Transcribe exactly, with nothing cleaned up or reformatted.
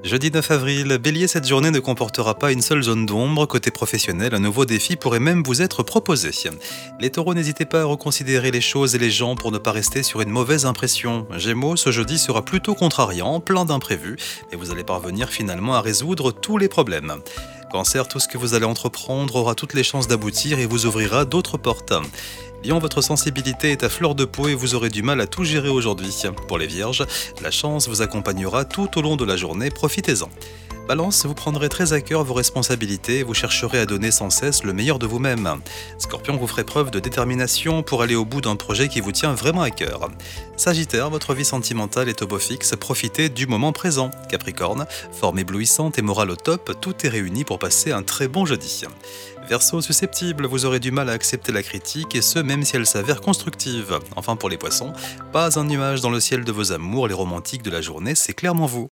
Jeudi neuf avril, Bélier, cette journée ne comportera pas une seule zone d'ombre. Côté professionnel, un nouveau défi pourrait même vous être proposé. Les taureaux, n'hésitez pas à reconsidérer les choses et les gens pour ne pas rester sur une mauvaise impression. Gémeaux, ce jeudi sera plutôt contrariant, plein d'imprévus, mais vous allez parvenir finalement à résoudre tous les problèmes. Cancer, tout ce que vous allez entreprendre aura toutes les chances d'aboutir et vous ouvrira d'autres portes. Lion, votre sensibilité est à fleur de peau et vous aurez du mal à tout gérer aujourd'hui. Pour les vierges, la chance vous accompagnera tout au long de la journée, profitez-en. Balance, vous prendrez très à cœur vos responsabilités et vous chercherez à donner sans cesse le meilleur de vous-même. Scorpion, vous ferez preuve de détermination pour aller au bout d'un projet qui vous tient vraiment à cœur. Sagittaire, votre vie sentimentale est au beau fixe, profitez du moment présent. Capricorne, forme éblouissante et morale au top, tout est réuni pour passer un très bon jeudi. Verseau, susceptible, vous aurez du mal à accepter la critique et ce même si elle s'avère constructive. Enfin pour les poissons, pas un nuage dans le ciel de vos amours, les romantiques de la journée, c'est clairement vous.